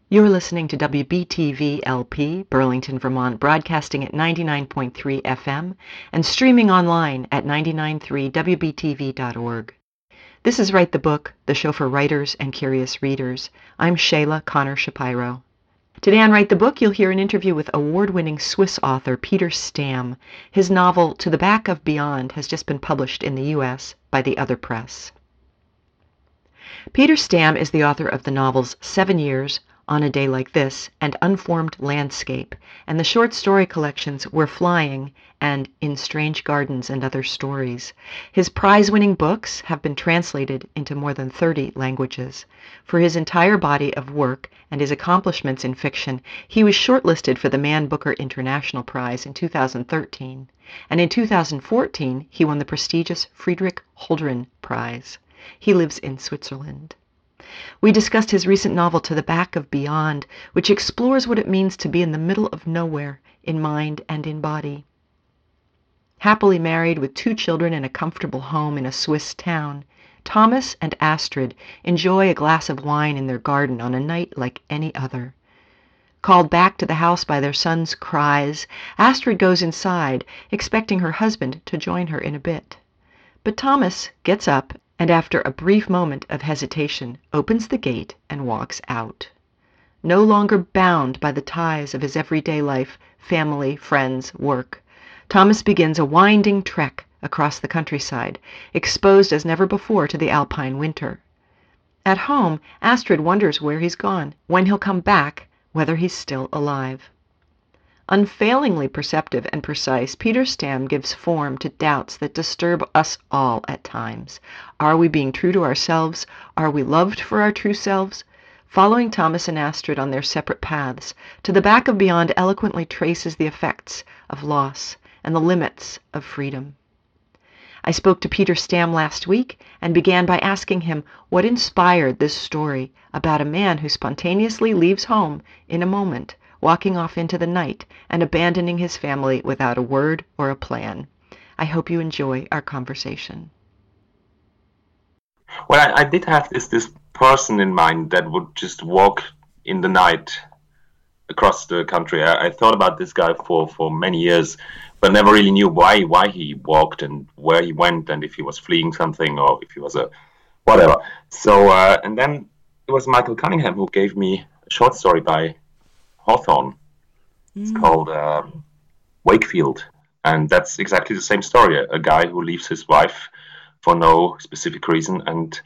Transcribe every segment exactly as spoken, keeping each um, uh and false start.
You're listening to W B T V L P, Burlington, Vermont, broadcasting at ninety-nine point three F M and streaming online at nine nine three W B T V dot org. This is Write the Book, the show for writers and curious readers. I'm Shayla Connor Shapiro. Today on Write the Book, you'll hear an interview with award-winning Swiss author Peter Stamm. His novel, To the Back of Beyond, has just been published in the U S by The Other Press. Peter Stamm is the author of the novels Seven Years, On a Day Like This, and Unformed Landscape, and the short story collections We're Flying and In Strange Gardens and Other Stories. His prize-winning books have been translated into more than thirty languages. For his entire body of work and his accomplishments in fiction, he was shortlisted for the Man Booker International Prize in two thousand thirteen, and in two thousand fourteen he won the prestigious Friedrich Holdren Prize. He lives in Switzerland. We discussed his recent novel To the Back of Beyond, which explores what it means to be in the middle of nowhere, in mind and in body. Happily married with two children in a comfortable home in a Swiss town, Thomas and Astrid enjoy a glass of wine in their garden on a night like any other. Called back to the house by their son's cries, Astrid goes inside, expecting her husband to join her in a bit. But Thomas gets up and after a brief moment of hesitation, opens the gate and walks out. No longer bound by the ties of his everyday life, family, friends, work, Thomas begins a winding trek across the countryside, exposed as never before to the alpine winter. At home, Astrid wonders where he's gone, when he'll come back, whether he's still alive. Unfailingly perceptive and precise, Peter Stamm gives form to doubts that disturb us all at times. Are we being true to ourselves? Are we loved for our true selves? Following Thomas and Astrid on their separate paths, To the Back of Beyond eloquently traces the effects of loss and the limits of freedom. I spoke to Peter Stamm last week and began by asking him what inspired this story about a man who spontaneously leaves home in a moment, walking off into the night and abandoning his family without a word or a plan. I hope you enjoy our conversation. Well, I, I did have this this person in mind that would just walk in the night across the country. I, I thought about this guy for, for many years, but never really knew why why he walked and where he went and if he was fleeing something or if he was a whatever. So uh, and then it was Michael Cunningham who gave me a short story by Hawthorne. It's mm. called uh, Wakefield, and that's exactly the same story. A guy who leaves his wife for no specific reason and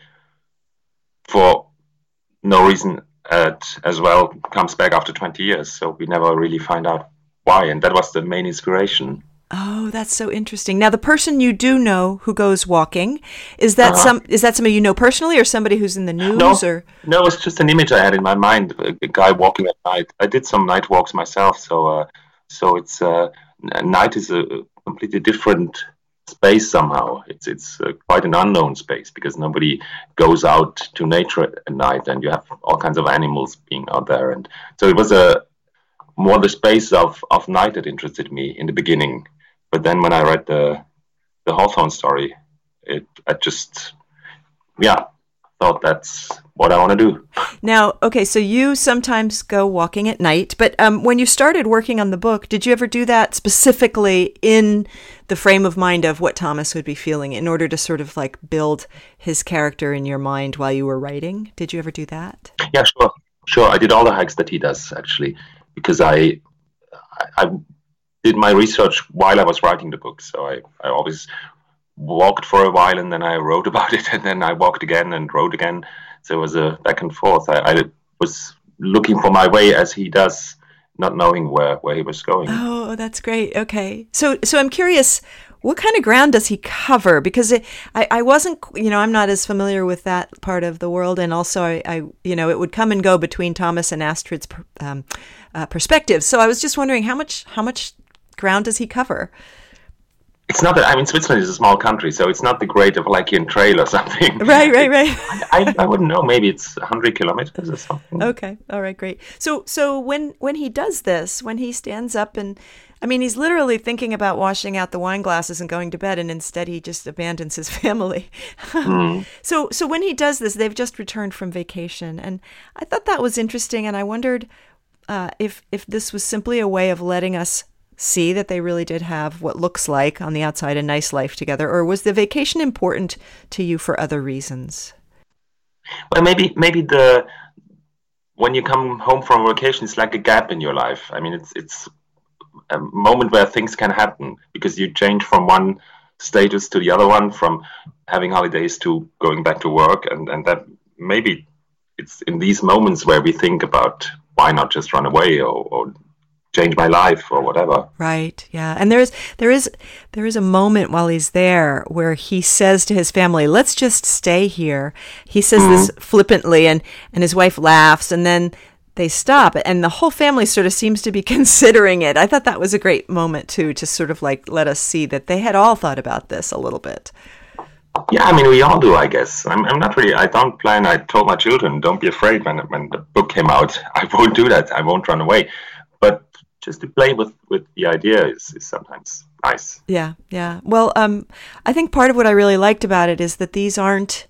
for no reason at, as well comes back after twenty years. So we never really find out why, and that was the main inspiration. Oh, that's so interesting. Now, the person you do know who goes walking, is that uh-huh. some is that somebody you know personally or somebody who's in the news? No, or? no, it's just an image I had in my mind, a, a guy walking at night. I did some night walks myself, so uh, so it's uh, night is a completely different space somehow. It's it's uh, quite an unknown space because nobody goes out to nature at night, and you have all kinds of animals being out there. And so it was a more the space of, of night that interested me in the beginning. But then when I read the the Hawthorne story, it I just, yeah, thought that's what I want to do. Now, okay, so you sometimes go walking at night, but um, when you started working on the book, did you ever do that specifically in the frame of mind of what Thomas would be feeling in order to sort of like build his character in your mind while you were writing? Did you ever do that? Yeah, sure. Sure, I did all the hikes that he does, actually, because I I, I did my research while I was writing the book. So I, I always walked for a while and then I wrote about it and then I walked again and wrote again. So it was a back and forth. I, I was looking for my way as he does, not knowing where, where he was going. Oh, that's great. Okay. So so I'm curious, what kind of ground does he cover? Because it, I, I wasn't, you know, I'm not as familiar with that part of the world. And also, I, I you know, it would come and go between Thomas and Astrid's um, uh, perspectives. So I was just wondering how much how much ground does he cover? It's not that, I mean, Switzerland is a small country, so it's not the Great Appalachian Trail or something. Right, right, right. I, I wouldn't know. Maybe it's one hundred kilometers or something. Okay. All right, great. So so when, when he does this, when he stands up and, I mean, he's literally thinking about washing out the wine glasses and going to bed, and instead he just abandons his family. Mm. So so when he does this, they've just returned from vacation. And I thought that was interesting, and I wondered uh, if if this was simply a way of letting us see that they really did have what looks like on the outside a nice life together, or was the vacation important to you for other reasons? Well, maybe maybe the when you come home from vacation, it's like a gap in your life. I mean, it's it's a moment where things can happen because you change from one status to the other one, from having holidays to going back to work, and and that maybe it's in these moments where we think about why not just run away or, or change my life or whatever. Right. Yeah. And there is there is there is a moment while he's there where he says to his family, "Let's just stay here." He says mm-hmm. this flippantly, and and his wife laughs, and then they stop, and the whole family sort of seems to be considering it. I thought that was a great moment too, to sort of like let us see that they had all thought about this a little bit. Yeah, I mean, we all do, I guess. I'm, I'm not really, I don't plan, I told my children, don't be afraid when, when the book came out. I won't do that. I won't run away. But just to play with, with the idea is, is sometimes nice. Yeah, yeah. Well, um, I think part of what I really liked about it is that these aren't,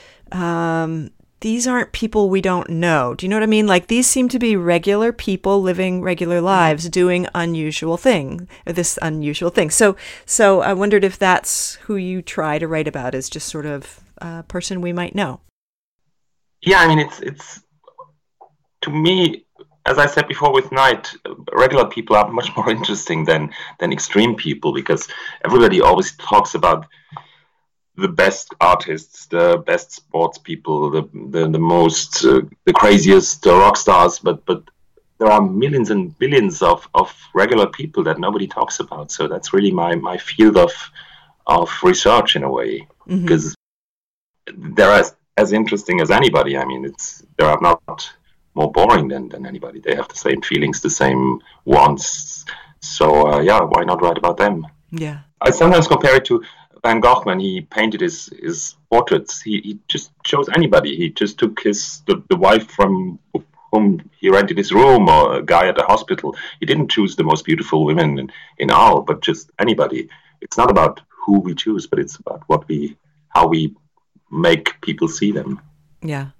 um, these aren't people we don't know. Do you know what I mean? Like, these seem to be regular people living regular lives, doing unusual thing, this unusual thing. So, so I wondered if that's who you try to write about, is just sort of a person we might know. Yeah, I mean, it's it's to me, as I said before with Night, regular people are much more interesting than than extreme people, because everybody always talks about the best artists, the best sports people, the the, the most, uh, the craziest uh, rock stars, but but there are millions and billions of, of regular people that nobody talks about. So that's really my, my field of of research in a way, mm-hmm. because they're as, as interesting as anybody. I mean, it's they are not more boring than, than anybody. They have the same feelings, the same wants. So uh, yeah, why not write about them? Yeah, I sometimes compare it to Van Gogh when he painted his, his portraits. He, he just chose anybody. He just took his the, the wife from whom he rented his room, or a guy at the hospital. He didn't choose the most beautiful women in, in Arles, but just anybody. It's not about who we choose, but it's about what we how we make people see them. Yeah.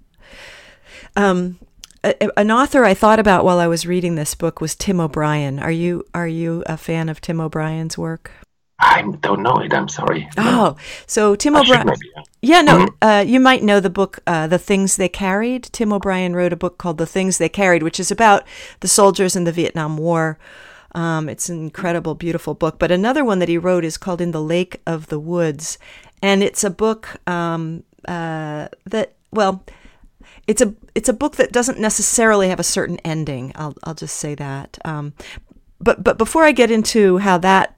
Um, a, an author I thought about while I was reading this book was Tim O'Brien. Are you are you a fan of Tim O'Brien's work? I don't know it. I'm sorry. Oh, no. so Tim O'Brien. Yeah. yeah, no, mm-hmm. uh, you might know the book, uh, The Things They Carried. Tim O'Brien wrote a book called The Things They Carried, which is about the soldiers in the Vietnam War. Um, it's an incredible, beautiful book. But another one that he wrote is called In the Lake of the Woods. And it's a book um, uh, that, well, it's a it's a book that doesn't necessarily have a certain ending. I'll I'll just say that. Um, but but before I get into how that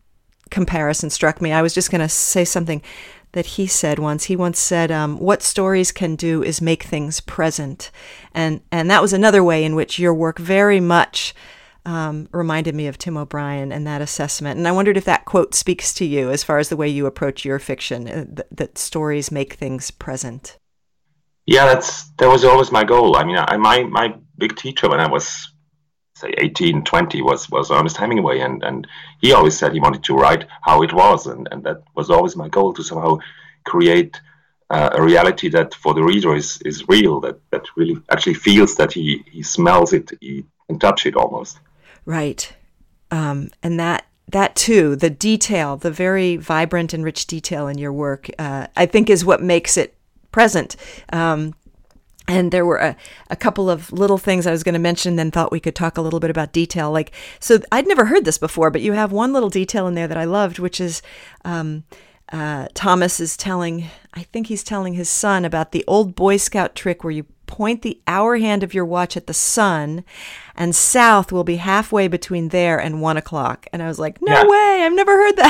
comparison struck me, I was just going to say something that he said once. He once said, um, what stories can do is make things present. And and that was another way in which your work very much um, reminded me of Tim O'Brien and that assessment. And I wondered if that quote speaks to you as far as the way you approach your fiction, uh, th- that stories make things present. Yeah, that's that was always my goal. I mean, I, my, my big teacher when I was say eighteen, twenty was, was Ernest Hemingway, and, and he always said he wanted to write how it was, and, and that was always my goal, to somehow create uh, a reality that for the reader is, is real, that, that really actually feels that he, he smells it, he can touch it almost. Right. Um, and that that too, the detail, the very vibrant and rich detail in your work, uh, I think is what makes it present. Um, And there were a, a couple of little things I was going to mention, then thought we could talk a little bit about detail. Like, so I'd never heard this before, but you have one little detail in there that I loved, which is um, uh, Thomas is telling, I think he's telling his son about the old Boy Scout trick where you point the hour hand of your watch at the sun, and south will be halfway between there and one o'clock. And I was like, no yeah. way, I've never heard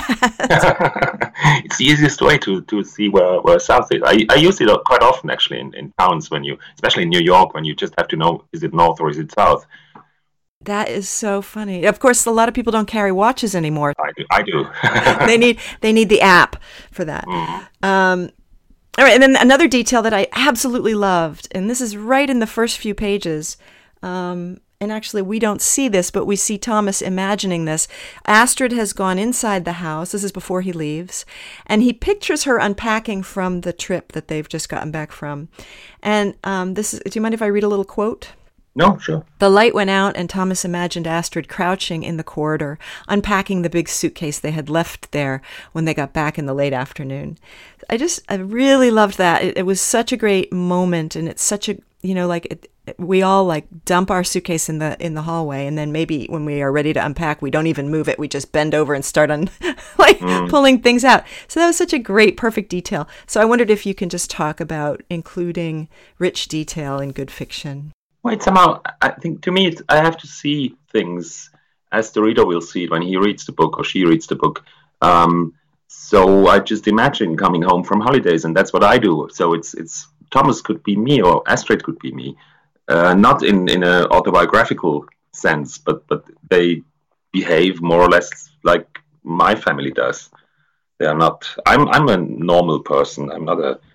that. It's the easiest way to, to see where, where south is. I, I use it quite often, actually, in, in towns, when you, especially in New York, when you just have to know, is it north or is it south? That is so funny. Of course, a lot of people don't carry watches anymore. I do. I do. they need they need the app for that. Mm-hmm. Um, all right, and then another detail that I absolutely loved, and this is right in the first few pages. Um, and actually, we don't see this, but we see Thomas imagining this. Astrid has gone inside the house. This is before he leaves. And he pictures her unpacking from the trip that they've just gotten back from. And um, this is, do you mind if I read a little quote? No, sure. The light went out, and Thomas imagined Astrid crouching in the corridor, unpacking the big suitcase they had left there when they got back in the late afternoon. I just, I really loved that. It, it was such a great moment, and it's such a, you know, like, it, we all like dump our suitcase in the in the hallway, and then maybe when we are ready to unpack, we don't even move it. We just bend over and start on like mm. pulling things out. So that was such a great, perfect detail. So I wondered if you can just talk about including rich detail in good fiction. Well, it's somehow, I think to me, it's, I have to see things as the reader will see it when he reads the book or she reads the book. Um, so I just imagine coming home from holidays, and that's what I do. So it's it's Thomas could be me, or Astrid could be me. Uh, not in, in an autobiographical sense, but, but they behave more or less like my family does. They are not. I'm I'm a normal person. I'm not a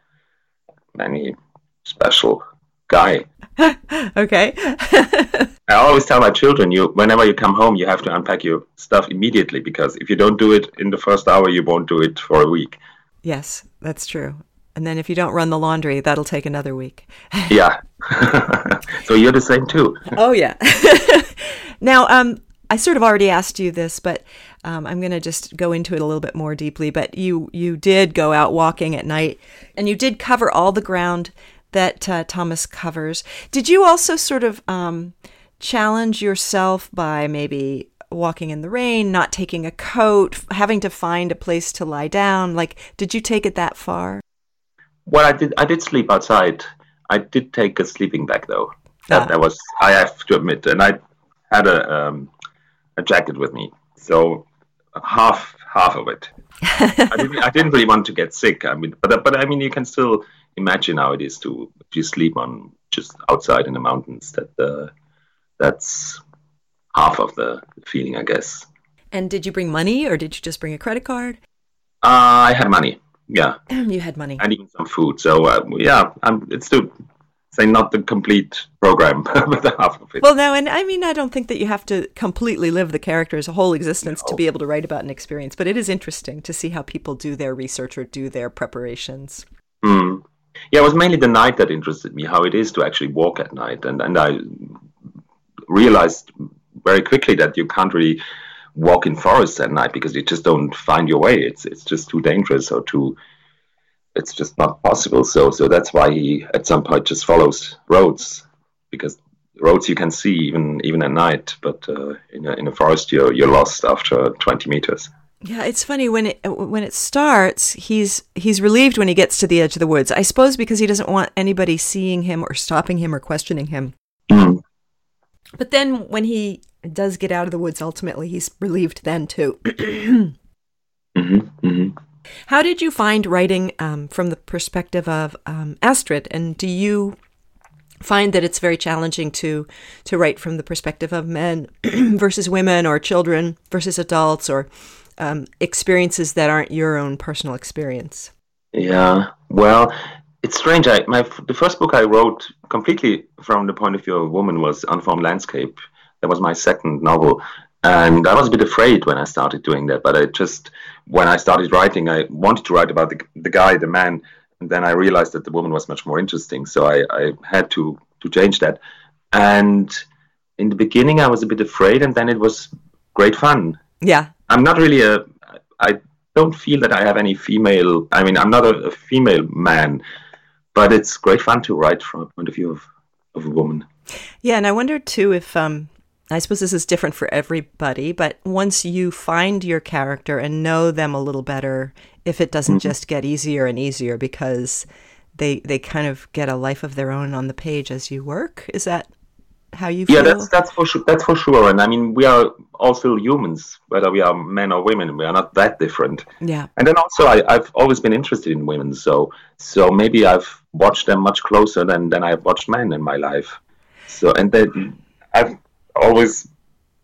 any special guy. Okay. I always tell my children, you whenever you come home, you have to unpack your stuff immediately, because if you don't do it in the first hour, you won't do it for a week. Yes, that's true. And then if you don't run the laundry, that'll take another week. Yeah. So you're the same too. Oh, yeah. Now, um, I sort of already asked you this, but um, I'm going to just go into it a little bit more deeply. But you, you did go out walking at night, and you did cover all the ground that uh, Thomas covers. Did you also sort of um, challenge yourself by maybe walking in the rain, not taking a coat, having to find a place to lie down? Like, did you take it that far? Well, I did. I did sleep outside. I did take a sleeping bag, though. That, ah. that was, I have to admit, and I had a um, a jacket with me, so half half of it. I didn't. I didn't really want to get sick. I mean, but but I mean, you can still imagine how it is to if you sleep on just outside in the mountains. That uh, that's half of the feeling, I guess. And did you bring money, or did you just bring a credit card? Uh, I had money. Yeah, you had money, and even some food. So uh, yeah, I'm, it's still say not the complete program, but the half of it. Well, no, and I mean, I don't think that you have to completely live the character's whole existence no. to be able to write about an experience. But it is interesting to see how people do their research or do their preparations. Mm. Yeah, it was mainly the night that interested me. How it is to actually walk at night, and and I realized very quickly that you can't really walk in forests at night because you just don't find your way. It's it's just too dangerous or too. It's just not possible. So so that's why he at some point just follows roads, because roads you can see even even at night, but uh, in a in a forest you're you're lost after twenty meters. Yeah, it's funny when it when it starts. He's he's relieved when he gets to the edge of the woods. I suppose because he doesn't want anybody seeing him or stopping him or questioning him. Mm. But then when he does get out of the woods, ultimately, he's relieved then, too. mm-hmm, mm-hmm. How did you find writing um, from the perspective of um, Astrid? And do you find that it's very challenging to, to write from the perspective of men versus women, or children versus adults, or um, experiences that aren't your own personal experience? Yeah, well, it's strange. I, my the first book I wrote completely from the point of view of a woman was Unformed Landscape. That was my second novel. And I was a bit afraid when I started doing that. But I just, when I started writing, I wanted to write about the, the guy, the man. And then I realized that the woman was much more interesting. So I, I had to, to change that. And in the beginning, I was a bit afraid. And then it was great fun. Yeah. I'm not really a, I don't feel that I have any female, I mean, I'm not a, a female man. But it's great fun to write from a point of view of, of a woman. Yeah, and I wonder, too, if, um, I suppose this is different for everybody, but once you find your character and know them a little better, if it doesn't mm-hmm. just get easier and easier because they they kind of get a life of their own on the page as you work. Is that how you feel? Yeah, that's that's for sure. That's for sure. And I mean, we are all still humans, whether we are men or women. We are not that different. Yeah. And then also, I, I've always been interested in women, so so maybe I've watched them much closer than than I've watched men in my life. So and then I've always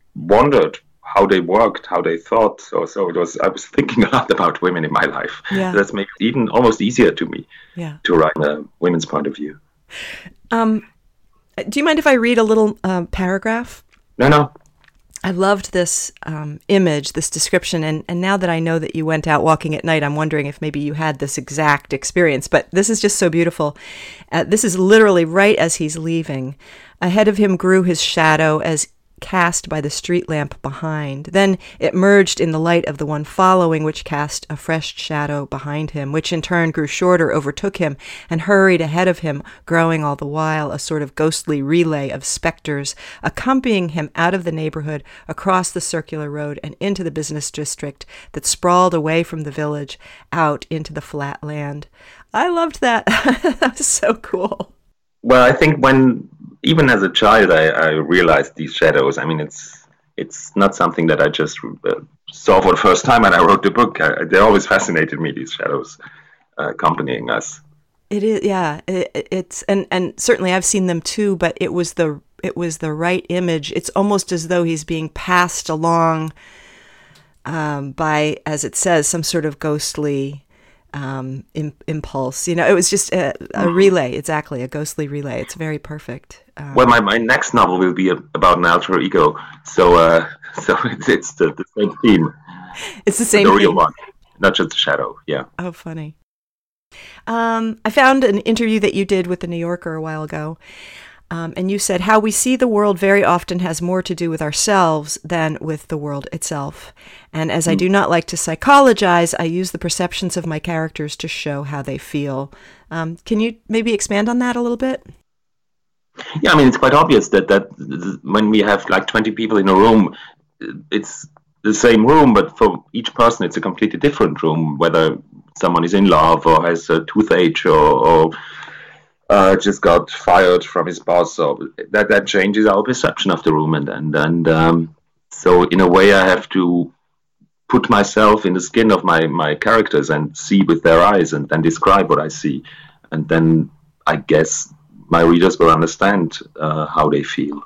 wondered how they worked, how they thought. So, so it was. I was thinking a lot about women in my life. Yeah. That's made it even almost easier to me yeah. to write a women's point of view. Um, do you mind if I read a little um, paragraph? No, no. I loved this um, image, this description, and, and now that I know that you went out walking at night, I'm wondering if maybe you had this exact experience, but this is just so beautiful. Uh, this is literally right as he's leaving. Ahead of him grew his shadow as cast by the street lamp behind. Then it merged in the light of the one following, which cast a fresh shadow behind him, which in turn grew shorter, overtook him, and hurried ahead of him, growing all the while a sort of ghostly relay of specters, accompanying him out of the neighborhood, across the circular road, and into the business district that sprawled away from the village, out into the flat land. I loved that. That was so cool. Well, I think when, even as a child, I, I realized these shadows. I mean, it's it's not something that I just uh, saw for the first time when I wrote the book. I, they always fascinated me, these shadows uh, accompanying us. It is, yeah. It, it's and and certainly I've seen them too. But it was the it was the right image. It's almost as though he's being passed along um, by, as it says, some sort of ghostly um im- impulse. You know, it was just a, a relay, exactly, a ghostly relay. It's very perfect. Um, well, my, my next novel will be a, about an alter ego, so uh so it's, it's the, the same theme. It's the same the real theme. one, not just a shadow. Yeah. Oh, funny. um I found an interview that you did with the New Yorker a while ago. Um, and you said, how we see the world very often has more to do with ourselves than with the world itself. And as I do not like to psychologize, I use the perceptions of my characters to show how they feel. Um, can you maybe expand on that a little bit? Yeah, I mean, it's quite obvious that, that when we have like twenty people in a room, it's the same room, but for each person, it's a completely different room, whether someone is in love or has a toothache or... or Uh, just got fired from his boss, so that that changes our perception of the room, and and and um, so in a way, I have to put myself in the skin of my my characters and see with their eyes, and then describe what I see, and then I guess my readers will understand uh, how they feel.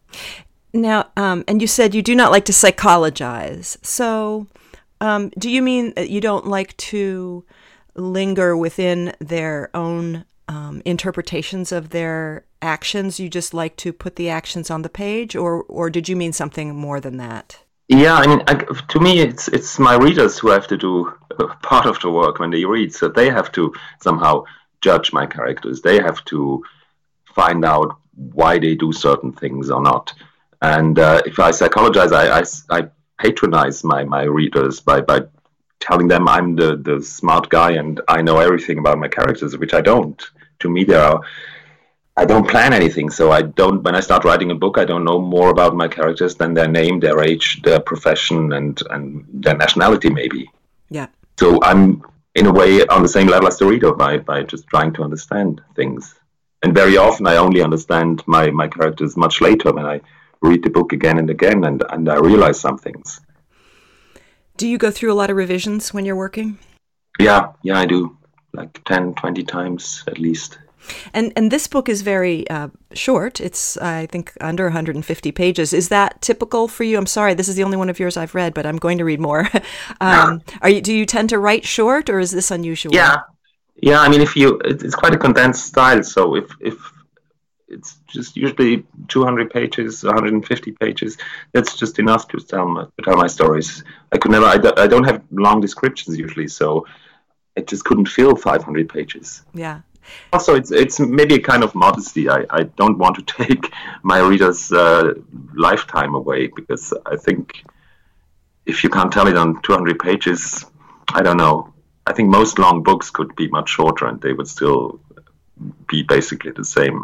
Now, um, and you said you do not like to psychologize. So, um, do you mean that you don't like to linger within their own Um, interpretations of their actions? You just like to put the actions on the page, or or did you mean something more than that? Yeah, I mean, I, to me, it's it's my readers who have to do part of the work when they read. So they have to somehow judge my characters. They have to find out why they do certain things or not. And uh, if I psychologize, I, I, I patronize my, my readers by, by telling them I'm the, the smart guy and I know everything about my characters, which I don't. To me, there are, I don't plan anything. So I don't, when I start writing a book, I don't know more about my characters than their name, their age, their profession, and, and their nationality, maybe. Yeah. So I'm, in a way, on the same level as the reader by, by just trying to understand things. And very often I only understand my, my characters much later when I read the book again and again, and, and I realize some things. Do you go through a lot of revisions when you're working? Yeah, yeah, I do. Like ten, twenty times at least. And and this book is very uh, short. It's, I think, under one hundred fifty pages. Is that typical for you? I'm sorry, this is the only one of yours I've read, but I'm going to read more. um, are you? Do you tend to write short, or is this unusual? Yeah, yeah. I mean, if you, it's quite a condensed style. So if if it's just usually two hundred pages, one hundred fifty pages, that's just enough to tell my, to tell my stories. I could never. I, do, I don't have long descriptions usually, so I just couldn't fill five hundred pages. Yeah. Also, it's it's maybe a kind of modesty. I, I don't want to take my readers' uh, lifetime away, because I think if you can't tell it on two hundred pages, I don't know. I think most long books could be much shorter and they would still be basically the same.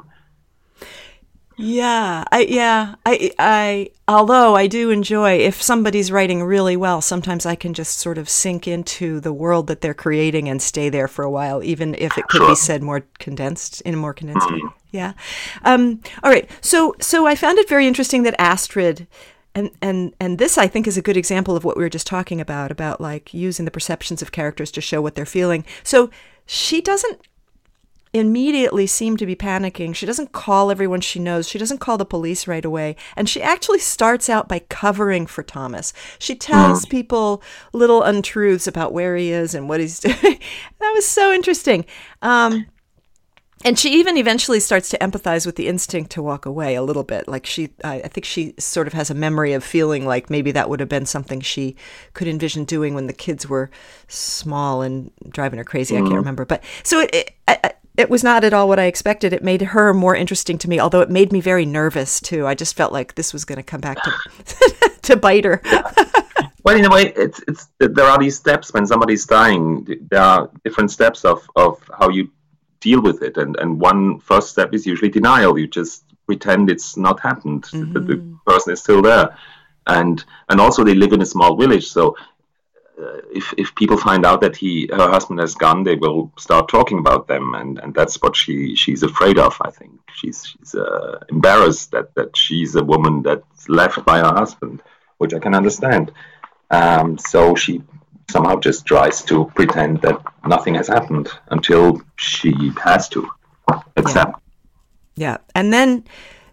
Yeah, I yeah, I I although I do enjoy, if somebody's writing really well, sometimes I can just sort of sink into the world that they're creating and stay there for a while, even if it could Sure. be said more condensed in a more condensed way. Yeah. Um, all right. So so I found it very interesting that Astrid, and and and this I think is a good example of what we were just talking about about like using the perceptions of characters to show what they're feeling. So she doesn't immediately seem to be panicking. She doesn't call everyone she knows. She doesn't call the police right away. And she actually starts out by covering for Thomas. She tells mm. people little untruths about where he is and what he's doing. That was so interesting. Um, And she even eventually starts to empathize with the instinct to walk away a little bit. Like she, I, I think she sort of has a memory of feeling like maybe that would have been something she could envision doing when the kids were small and driving her crazy. Mm-hmm. I can't remember. But so it, it, it was not at all what I expected. It made her more interesting to me, although it made me very nervous too. I just felt like this was going to come back to to bite her. Well, in a way, it's it's there are these steps when somebody's dying. There are different steps of, of how you deal with it, and and one first step is usually denial. You just pretend it's not happened, mm-hmm. that the person is still there, and and also they live in a small village, so uh, if if people find out that he her husband has gone, they will start talking about them, and and that's what she she's afraid of. I think she's she's uh, embarrassed that that she's a woman that's left by her husband, which I can understand. Um, so she somehow just tries to pretend that nothing has happened until she has to accept. Yeah. yeah. And then,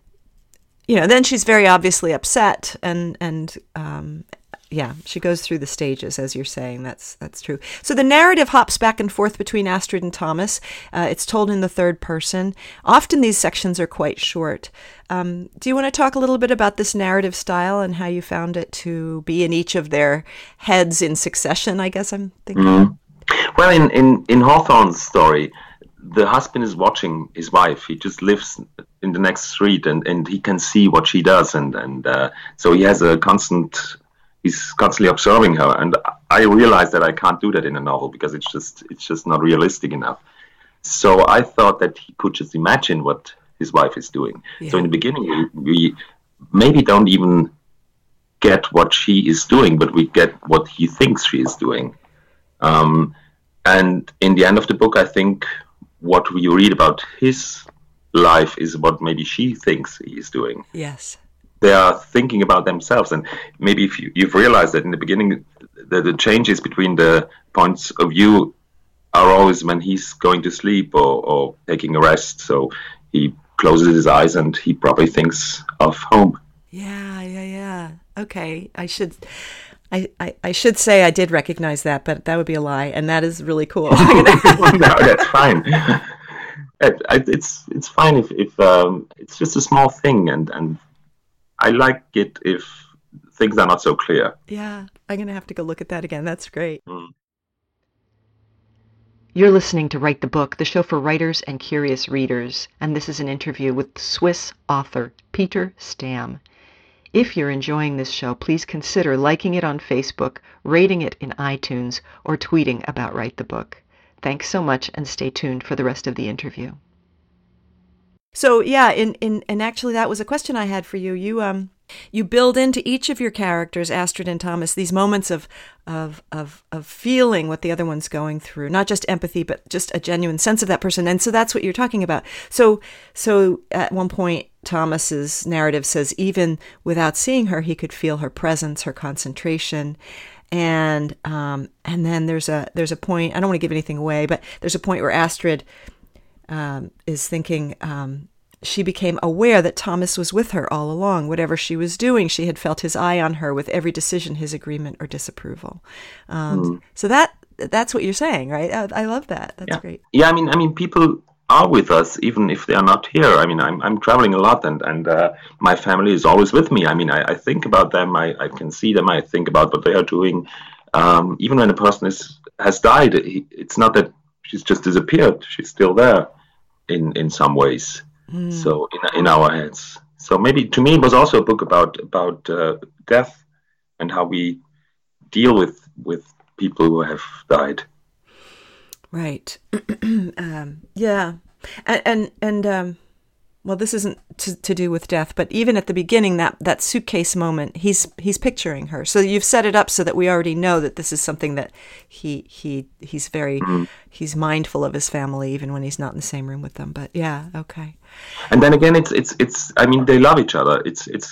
you know, then she's very obviously upset and, and, um, yeah, she goes through the stages, as you're saying. That's that's true. So the narrative hops back and forth between Astrid and Thomas. Uh, it's told in the third person. Often these sections are quite short. Um, do you want to talk a little bit about this narrative style and how you found it to be in each of their heads in succession, I guess I'm thinking? Mm. Well, in, in, in Hawthorne's story, the husband is watching his wife. He just lives in the next street, and, and he can see what she does. And, and uh, so he has a constant... He's constantly observing her, and I realized that I can't do that in a novel because it's just it's just not realistic enough. So I thought that he could just imagine what his wife is doing. Yeah. So in the beginning, we, we maybe don't even get what she is doing, but we get what he thinks she is doing. Um, and in the end of the book, I think what we read about his life is what maybe she thinks he is doing. Yes. They are thinking about themselves, and maybe if you, you've realized that in the beginning, the, the changes between the points of view are always when he's going to sleep or, or taking a rest. So he closes his eyes and he probably thinks of home. Yeah, yeah, yeah. Okay, I should, I, I, I should say I did recognize that, but that would be a lie, and that is really cool. No, that's fine. It, it's it's fine if if um, it's just a small thing, and and. I like it if things are not so clear. Yeah, I'm going to have to go look at that again. That's great. Mm. You're listening to Write the Book, the show for writers and curious readers, and this is an interview with Swiss author Peter Stamm. If you're enjoying this show, please consider liking it on Facebook, rating it in iTunes, or tweeting about Write the Book. Thanks so much, and stay tuned for the rest of the interview. So yeah, in, in and actually that was a question I had for you. You um you build into each of your characters, Astrid and Thomas, these moments of of of of feeling what the other one's going through, not just empathy, but just a genuine sense of that person. And so that's what you're talking about. So so at one point, Thomas's narrative says even without seeing her, he could feel her presence, her concentration. And um and then there's a there's a point, I don't want to give anything away, but there's a point where Astrid Um, is thinking um, she became aware that Thomas was with her all along. Whatever she was doing, she had felt his eye on her with every decision, his agreement or disapproval. Um, mm. So that that's what you're saying, right? I, I love that. That's yeah. great. Yeah, I mean, I mean, people are with us even if they are not here. I mean, I'm I'm traveling a lot, and and uh, my family is always with me. I mean, I, I think about them. I, I can see them. I think about what they are doing. Um, even when a person is has died, it, it's not that she's just disappeared. She's still there. In, in some ways, mm. so in in our heads. So maybe to me it was also a book about about uh, death and how we deal with with people who have died. Right. um, yeah, and and, and um, well, this isn't to, to do with death, but even at the beginning, that, that suitcase moment, he's he's picturing her. So you've set it up so that we already know that this is something that he he he's very mm-hmm. he's mindful of his family, even when he's not in the same room with them. But yeah, okay. And then again, it's it's it's. I mean, they love each other. It's it's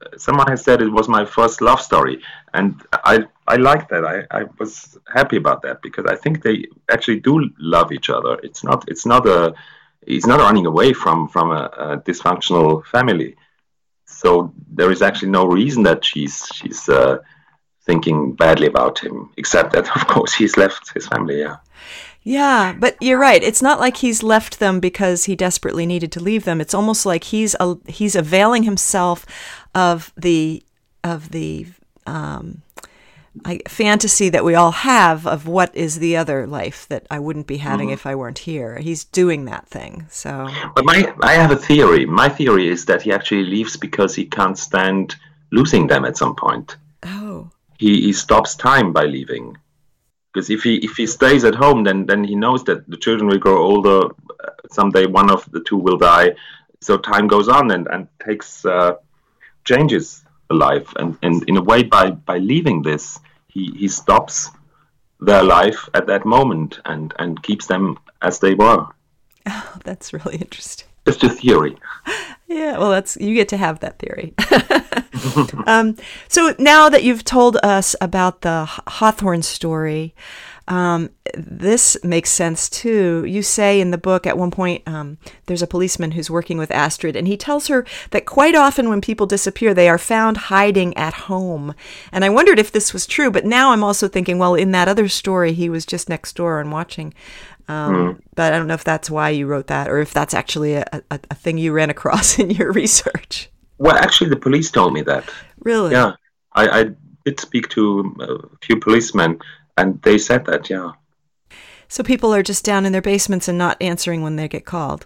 someone has said it was my first love story, and I I like that. I, I was happy about that because I think they actually do love each other. It's not it's not a he's not running away from from a, a dysfunctional family. So there is actually no reason that she's she's uh, thinking badly about him, except that of course he's left his family. Yeah. Yeah, but you're right. It's not like he's left them because he desperately needed to leave them. It's almost like he's a, he's availing himself of the of the um, I, fantasy that we all have of what is the other life that I wouldn't be having mm. if I weren't here. He's doing that thing. So, but my I have a theory. My theory is that he actually leaves because he can't stand losing them at some point. Oh, he he stops time by leaving. Because if he if he stays at home, then then he knows that the children will grow older. Someday one of the two will die. So time goes on and and takes uh, changes the life. And, and in a way, by by leaving this, he, he stops their life at that moment and and keeps them as they were. Oh, that's really interesting. Just a theory. Yeah, well, that's you get to have that theory. um, so now that you've told us about the Hawthorne story, um, this makes sense too. You say in the book at one point, um, there's a policeman who's working with Astrid, and he tells her that quite often when people disappear, they are found hiding at home. And I wondered if this was true, but now I'm also thinking, well, in that other story, he was just next door and watching. Um, mm. But I don't know if that's why you wrote that, or if that's actually a, a, a thing you ran across in your research. Well, actually, the police told me that. Really? Yeah, I, I did speak to a few policemen, and they said that. Yeah. So people are just down in their basements and not answering when they get called.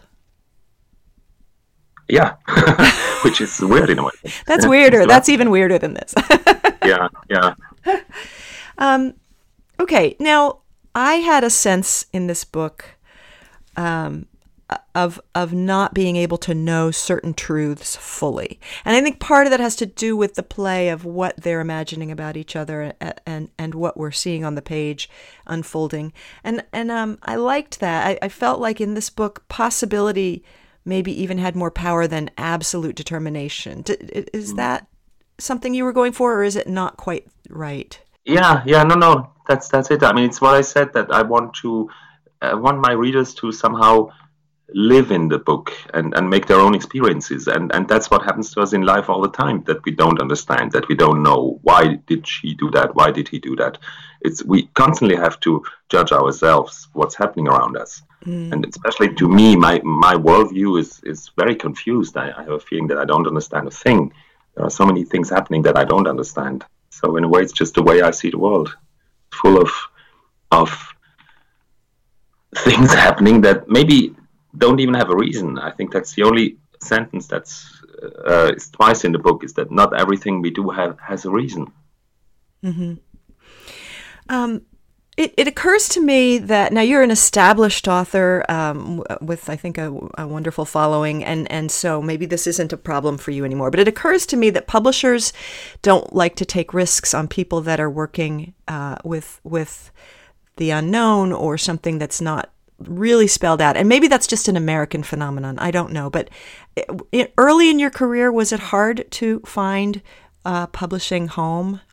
Yeah, which is weird in a way. That's weirder. That's even weirder than this. yeah, yeah. Um, okay, now. I had a sense in this book um, of of not being able to know certain truths fully, and I think part of that has to do with the play of what they're imagining about each other and and, and what we're seeing on the page unfolding. And and um, I liked that. I, I felt like in this book, possibility maybe even had more power than absolute determination. Is that something you were going for, or is it not quite right? Yeah, yeah, no, no, that's that's it. I mean, it's what I said, that I want to, I want my readers to somehow live in the book and, and make their own experiences, and and that's what happens to us in life all the time. That we don't understand, that we don't know why did she do that, why did he do that. It's we constantly have to judge ourselves, what's happening around us, mm. and especially to me, my my worldview is is very confused. I, I have a feeling that I don't understand a thing. There are so many things happening that I don't understand. So in a way, it's just the way I see the world, full of of things happening that maybe don't even have a reason. I think that's the only sentence that's uh, is twice in the book, is that not everything we do have has a reason. Mm-hmm. Um, it, it occurs to me that now you're an established author um, with, I think, a, a wonderful following, and, and so maybe this isn't a problem for you anymore. But it occurs to me that publishers don't like to take risks on people that are working uh, with with the unknown or something that's not really spelled out. And maybe that's just an American phenomenon. I don't know. But it, early in your career, was it hard to find a publishing home?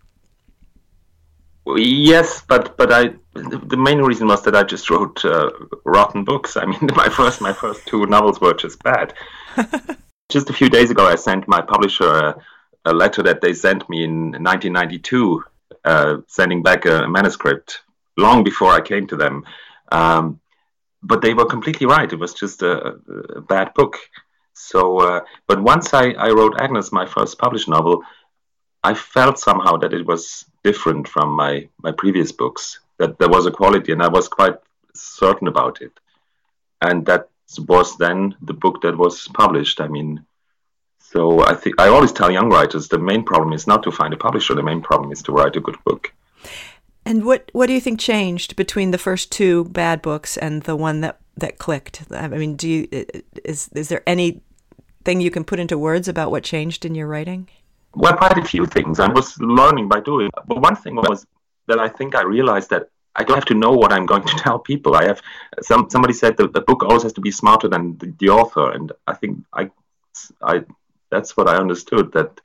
Yes, but but I the main reason was that I just wrote uh, rotten books. I mean, my first my first two novels were just bad. Just a few days ago, I sent my publisher a, a letter that they sent me in nineteen ninety-two, uh, sending back a manuscript long before I came to them. Um, but they were completely right. It was just a, a bad book. So, uh, but once I, I wrote Agnes, my first published novel, I felt somehow that it was different from my, my previous books, that there was a quality, and I was quite certain about it. And that was then the book that was published. I mean, so I think I always tell young writers the main problem is not to find a publisher, the main problem is to write a good book. And what, what do you think changed between the first two bad books and the one that, that clicked? I mean, do you is is there anything you can put into words about what changed in your writing? Well, quite a few things. I was learning by doing. But one thing was that I think I realized that I don't have to know what I'm going to tell people. I have some somebody said that the book always has to be smarter than the, the author, and I think I, I that's what I understood. That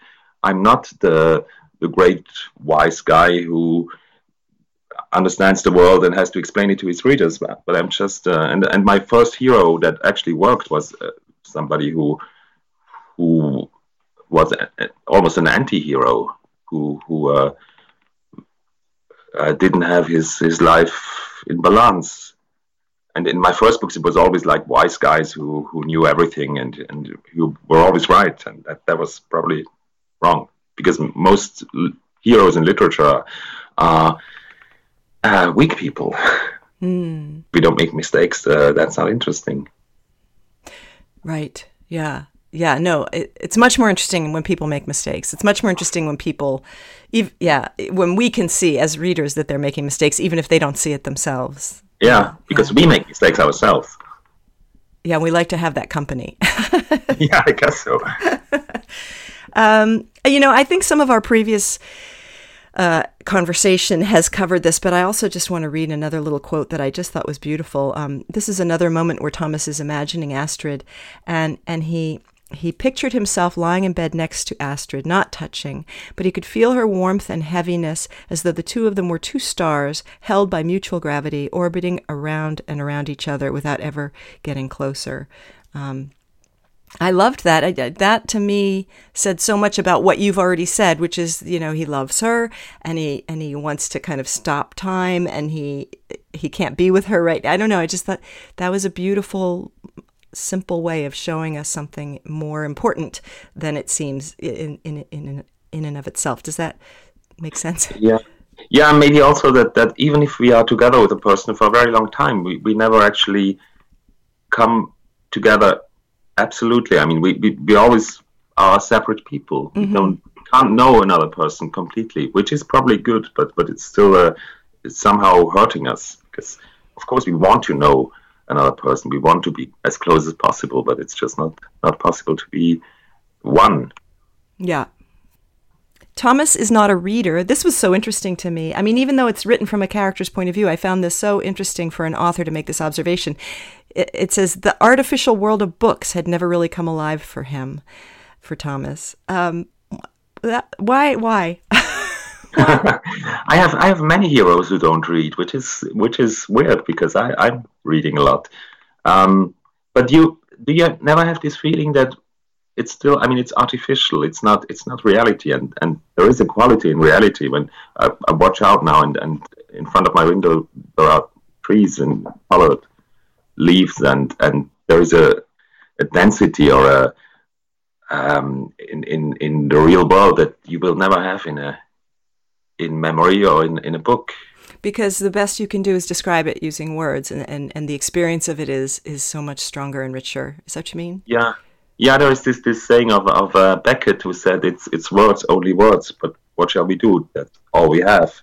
I'm not the the great wise guy who understands the world and has to explain it to his readers, but, but I'm just uh, and and my first hero that actually worked was uh, somebody who who was a, a, almost an anti-hero who who uh, uh, didn't have his his life in balance. And in my first books, it was always like wise guys who, who knew everything and, and who were always right. And that, that was probably wrong, because most l- heroes in literature are uh, weak people. Mm. We don't make mistakes. Uh, that's not interesting. Right. Yeah. Yeah. No, it, it's much more interesting when people make mistakes. It's much more interesting when people, ev- yeah, when we can see as readers that they're making mistakes, even if they don't see it themselves. Yeah, because yeah. we make mistakes ourselves. Yeah, we like to have that company. Yeah, I guess so. um, you know, I think some of our previous uh, conversation has covered this, but I also just want to read another little quote that I just thought was beautiful. Um, this is another moment where Thomas is imagining Astrid, and and he... He pictured himself lying in bed next to Astrid, not touching, but he could feel her warmth and heaviness as though the two of them were two stars held by mutual gravity, orbiting around and around each other without ever getting closer. Um, I loved that. I, that, to me, said so much about what you've already said, which is, you know, he loves her, and he and he wants to kind of stop time, and he he can't be with her right. I don't know. I just thought that was a beautiful, simple way of showing us something more important than it seems in in in in and of itself. Does that make sense? Yeah, yeah. Maybe also that that even if we are together with a person for a very long time, we, we never actually come together absolutely. I mean, we we, we always are separate people. Mm-hmm. We don't can't know another person completely, which is probably good, but but it's still uh, it's somehow hurting us, because of course we want to know another person. We want to be as close as possible, but it's just not not possible to be one. Yeah. Thomas is not a reader. This was so interesting to me. I mean, even though it's written from a character's point of view, I found this so interesting for an author to make this observation. It, it says the artificial world of books had never really come alive for him, for Thomas. Um, that, why? Why? I have I have many heroes who don't read, which is which is weird, because I, I'm reading a lot. Um, but you do you never have this feeling that it's still, I mean, it's artificial. It's not it's not reality, and, and there is a quality in reality. When I, I watch out now, and, and in front of my window there are trees and colored leaves, and, and there is a, a density or a um, in, in in the real world that you will never have in a in memory or in, in a book. Because the best you can do is describe it using words, and, and, and the experience of it is is so much stronger and richer. Is that what you mean? Yeah. Yeah, there is this, this saying of, of uh, Beckett, who said it's it's words, only words, but what shall we do? That's all we have.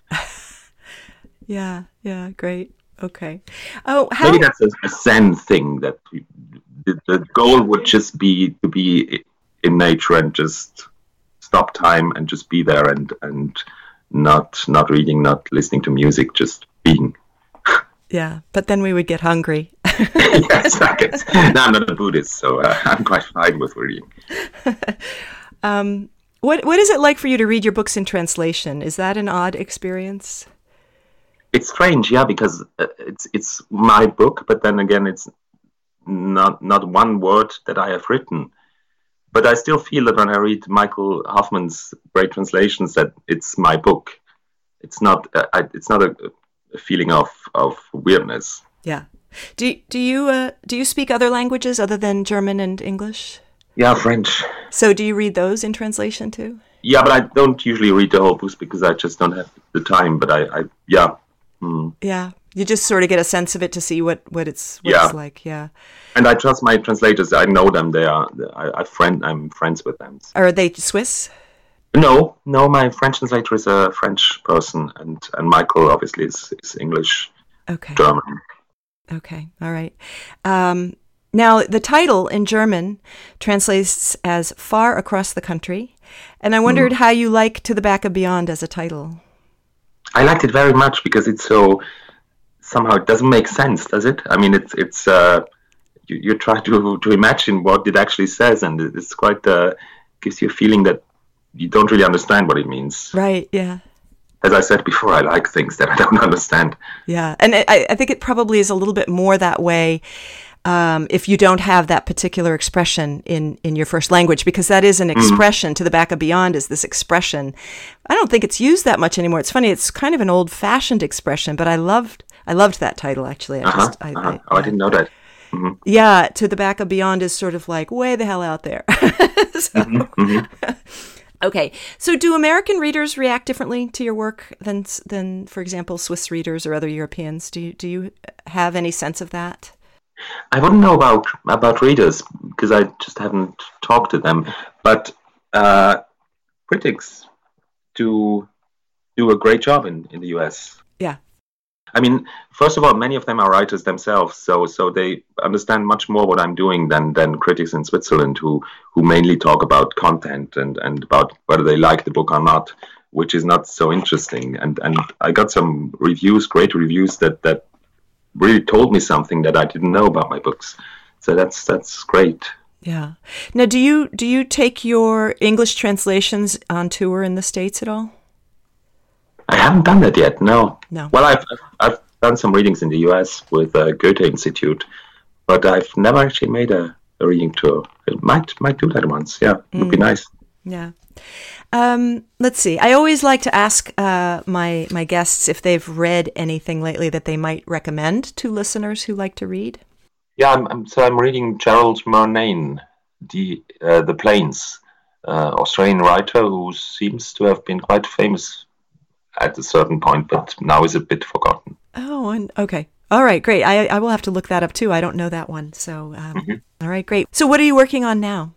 yeah, yeah, great. Okay. Oh, how... Maybe that's a, a Zen thing, that we, the, the goal would just be to be in nature and just stop time and just be there, and and not not reading, not listening to music, just being. Yeah, but then we would get hungry. Yes, I guess. No, I'm not a Buddhist, so uh, I'm quite fine with reading. um, what what is it like for you to read your books in translation? Is that an odd experience? It's strange, yeah, because uh, it's it's my book, but then again, it's not not one word that I have written. But I still feel that when I read Michael Hoffman's great translations, that it's my book. It's not. Uh, I, it's not a, a feeling of, of weirdness. Yeah. Do do you uh, do you speak other languages other than German and English? Yeah, French. So do you read those in translation too? Yeah, but I don't usually read the whole books because I just don't have the time. But I, I yeah. Mm. Yeah. You just sort of get a sense of it to see what, what it's what yeah. it's like. Yeah. And I trust my translators. I know them. They are. I, I friend. I'm friends with them. Are they Swiss? No, no. My French translator is a French person, and, and Michael obviously is, is English. Okay. German. Okay. All right. Um, now the title in German translates as "Far Across the Country," and I wondered mm. how you like "To the Back of Beyond" as a title. I liked it very much because it's so. Somehow it doesn't make sense, does it? I mean, it's it's uh, you, you try to to imagine what it actually says, and it's quite uh, gives you a feeling that you don't really understand what it means. Right, yeah. As I said before, I like things that I don't understand. Yeah, and I, I think it probably is a little bit more that way um, if you don't have that particular expression in, in your first language, because that is an expression. Mm. To the Back of Beyond is this expression. I don't think it's used that much anymore. It's funny, it's kind of an old-fashioned expression, but I loved I loved that title, actually. I uh-huh, just, I, uh-huh. I, oh, I didn't know that. Mm-hmm. Yeah, To the Back of Beyond is sort of like way the hell out there. so, mm-hmm, mm-hmm. Okay, so do American readers react differently to your work than, than, for example, Swiss readers or other Europeans? Do you, do you have any sense of that? I wouldn't know about about readers because I just haven't talked to them. But uh, critics do do a great job in, in the U S. Yeah. I mean, first of all, many of them are writers themselves, so so they understand much more what I'm doing than than critics in Switzerland who who mainly talk about content and, and about whether they like the book or not, which is not so interesting. And and I got some reviews, great reviews that, that really told me something that I didn't know about my books. So that's that's great. Yeah. Now, do you do you take your English translations on tour in the States at all? I haven't done that yet. No. No. Well, I've I've done some readings in the U S with uh, Goethe Institute, but I've never actually made a, a reading tour. I might might do that once. Yeah, it would mm. be nice. Yeah. Um, let's see. I always like to ask uh, my my guests if they've read anything lately that they might recommend to listeners who like to read. Yeah, I'm, I'm so I'm reading Gerald Murnane, the uh, the Plains, uh, Australian writer who seems to have been quite famous at a certain point, but now is a bit forgotten. Oh, and okay. All right, great. I, I will have to look that up too. I don't know that one. So, um, mm-hmm. All right, great. So what are you working on now?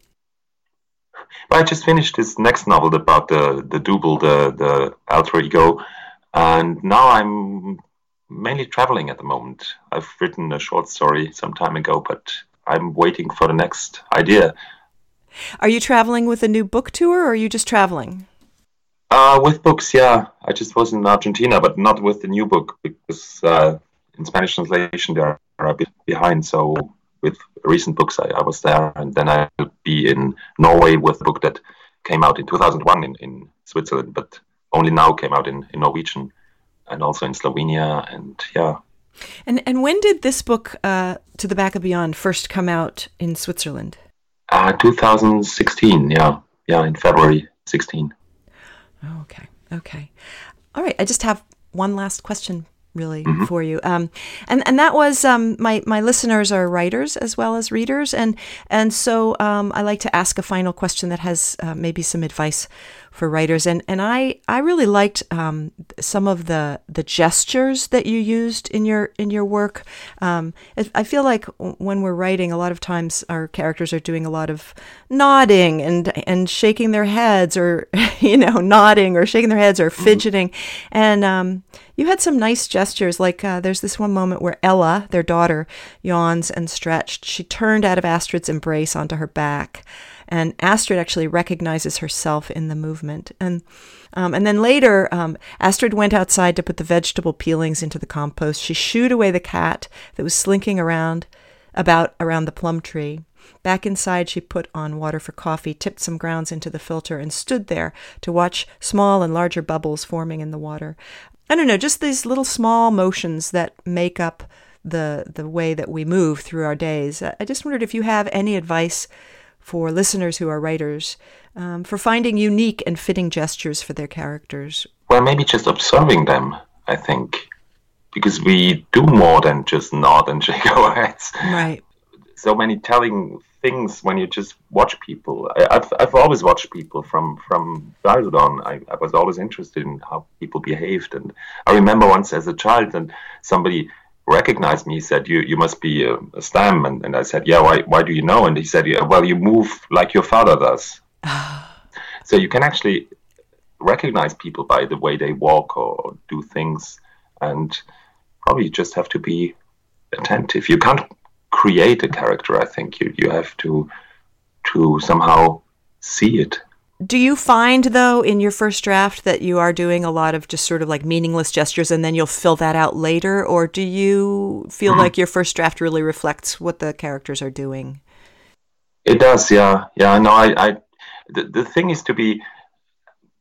Well, I just finished this next novel about the, the double, the, the alter ego, and now I'm mainly traveling at the moment. I've written a short story some time ago, but I'm waiting for the next idea. Are you traveling with a new book tour, or are you just traveling? Uh, with books, yeah. I just was in Argentina, but not with the new book, because uh, in Spanish translation they are a bit behind. So with recent books, I, I was there, and then I'll be in Norway with a book that came out in two thousand one in, in Switzerland, but only now came out in, in Norwegian, and also in Slovenia, and yeah. And and when did this book, uh, To the Back of Beyond, first come out in Switzerland? Uh, two thousand sixteen, yeah. Yeah, in February sixteen. Okay, okay. All right, I just have one last question, really, mm-hmm. for you. Um, and, and that was, um, my, my listeners are writers as well as readers, and, and so um, I like to ask a final question that has uh, maybe some advice for writers. And, and I, I really liked um, some of the, the gestures that you used in your in your work. Um, I feel like when we're writing, a lot of times our characters are doing a lot of nodding and and shaking their heads, or you know, nodding or shaking their heads or fidgeting. Mm-hmm. And um, you had some nice gestures. Like uh, there's this one moment where Ella, their daughter, yawns and stretched. She turned out of Astrid's embrace onto her back. And Astrid actually recognizes herself in the movement. And um, and then later, um, Astrid went outside to put the vegetable peelings into the compost. She shooed away the cat that was slinking around about around the plum tree. Back inside, she put on water for coffee, tipped some grounds into the filter, and stood there to watch small and larger bubbles forming in the water. I don't know, just these little small motions that make up the the way that we move through our days. I just wondered if you have any advice for listeners who are writers, um, for finding unique and fitting gestures for their characters. Well, maybe just observing them, I think, because we do more than just nod and shake our heads. Right. So many telling things when you just watch people. I, I've I've always watched people from, from childhood on. I, I was always interested in how people behaved. And I remember once as a child, and somebody recognized me. He said, you you must be a, a Stam. And, and I said, yeah, why why do you know? And he said, yeah, well, you move like your father does. So you can actually recognize people by the way they walk or do things, and probably just have to be attentive. You can't create a character. I think you you have to to somehow see it. Do you find, though, in your first draft that you are doing a lot of just sort of like meaningless gestures and then you'll fill that out later? Or do you feel mm-hmm. like your first draft really reflects what the characters are doing? It does, yeah. Yeah, no, I, I the, the thing is to be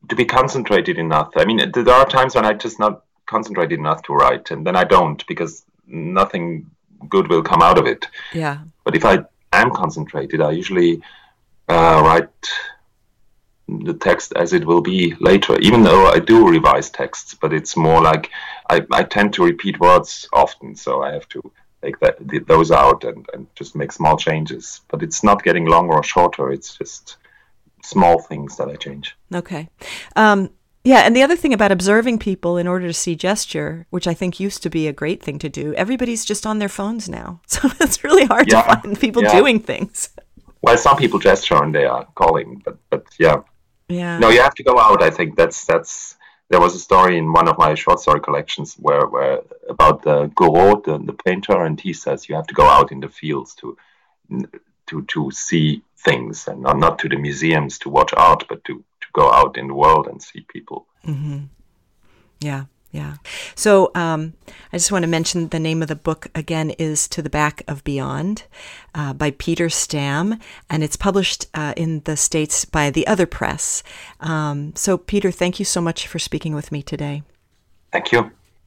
to be concentrated enough. I mean, there are times when I just not concentrated enough to write, and then I don't, because nothing good will come out of it. Yeah. But if I am concentrated, I usually uh, write the text as it will be later, even though I do revise texts, but it's more like I, I tend to repeat words often, so I have to take that those out and, and just make small changes. But it's not getting longer or shorter, it's just small things that I change. Okay. Um, yeah, and the other thing about observing people in order to see gesture, which I think used to be a great thing to do, everybody's just on their phones now. So it's really hard yeah, to find people yeah. doing things. Well, some people gesture and they are calling, but but yeah. Yeah. No, you have to go out. I think that's that's. There was a story in one of my short story collections where, where about the Corot, the, the painter, and he says you have to go out in the fields to to to see things, and not, not to the museums to watch art, but to, to go out in the world and see people. Mm-hmm. Yeah. Yeah. So um, I just want to mention the name of the book again is To the Back of Beyond uh, by Peter Stamm, and it's published uh, in the States by The Other Press. Um, so, Peter, thank you so much for speaking with me today. Thank you.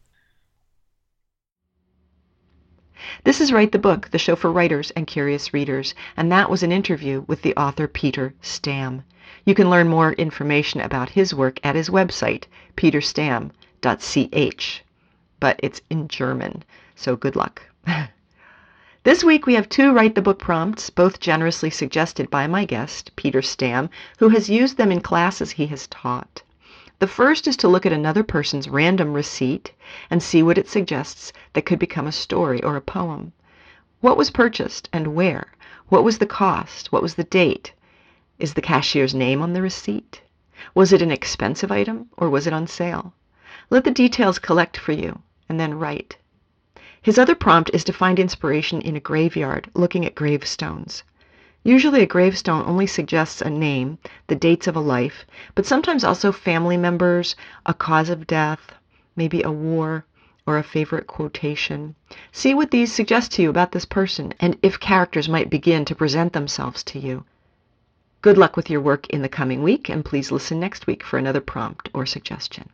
This is Write the Book, the show for writers and curious readers, and that was an interview with the author Peter Stamm. You can learn more information about his work at his website, peter stamm dot c h, but it's in German, so good luck. This week we have two Write the Book prompts, both generously suggested by my guest, Peter Stamm, who has used them in classes he has taught. The first is to look at another person's random receipt and see what it suggests that could become a story or a poem. What was purchased and where? What was the cost? What was the date? Is the cashier's name on the receipt? Was it an expensive item or was it on sale? Let the details collect for you, and then write. His other prompt is to find inspiration in a graveyard, looking at gravestones. Usually a gravestone only suggests a name, the dates of a life, but sometimes also family members, a cause of death, maybe a war, or a favorite quotation. See what these suggest to you about this person, and if characters might begin to present themselves to you. Good luck with your work in the coming week, and please listen next week for another prompt or suggestion.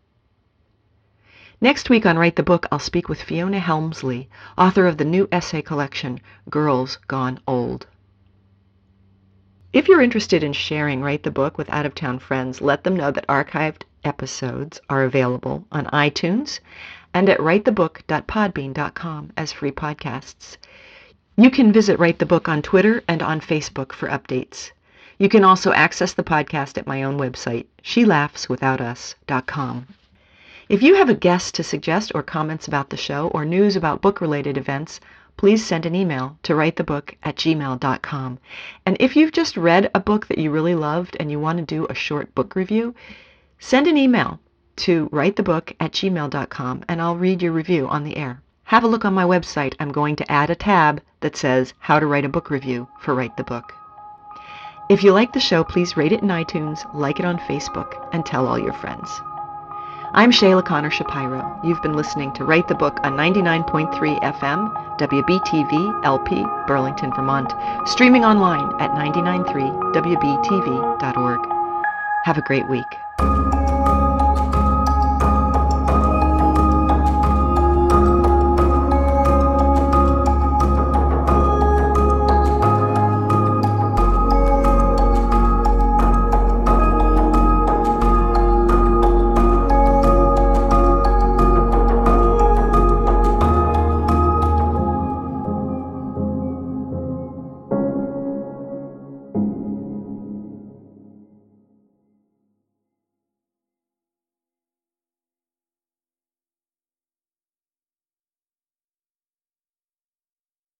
Next week on Write the Book, I'll speak with Fiona Helmsley, author of the new essay collection, Girls Gone Old. If you're interested in sharing Write the Book with out-of-town friends, let them know that archived episodes are available on iTunes and at write the book dot podbean dot com as free podcasts. You can visit Write the Book on Twitter and on Facebook for updates. You can also access the podcast at my own website, she laughs without us dot com. If you have a guest to suggest or comments about the show or news about book-related events, please send an email to write the book at gmail dot com. And if you've just read a book that you really loved and you want to do a short book review, send an email to write the book at gmail dot com and I'll read your review on the air. Have a look on my website. I'm going to add a tab that says How to Write a Book Review for Write the Book. If you like the show, please rate it in iTunes, like it on Facebook, and tell all your friends. I'm Shayla Connor Shapiro. You've been listening to Write the Book on ninety-nine point three F M, W B T V L P, Burlington, Vermont, streaming online at nine nine three W B T V dot org. Have a great week.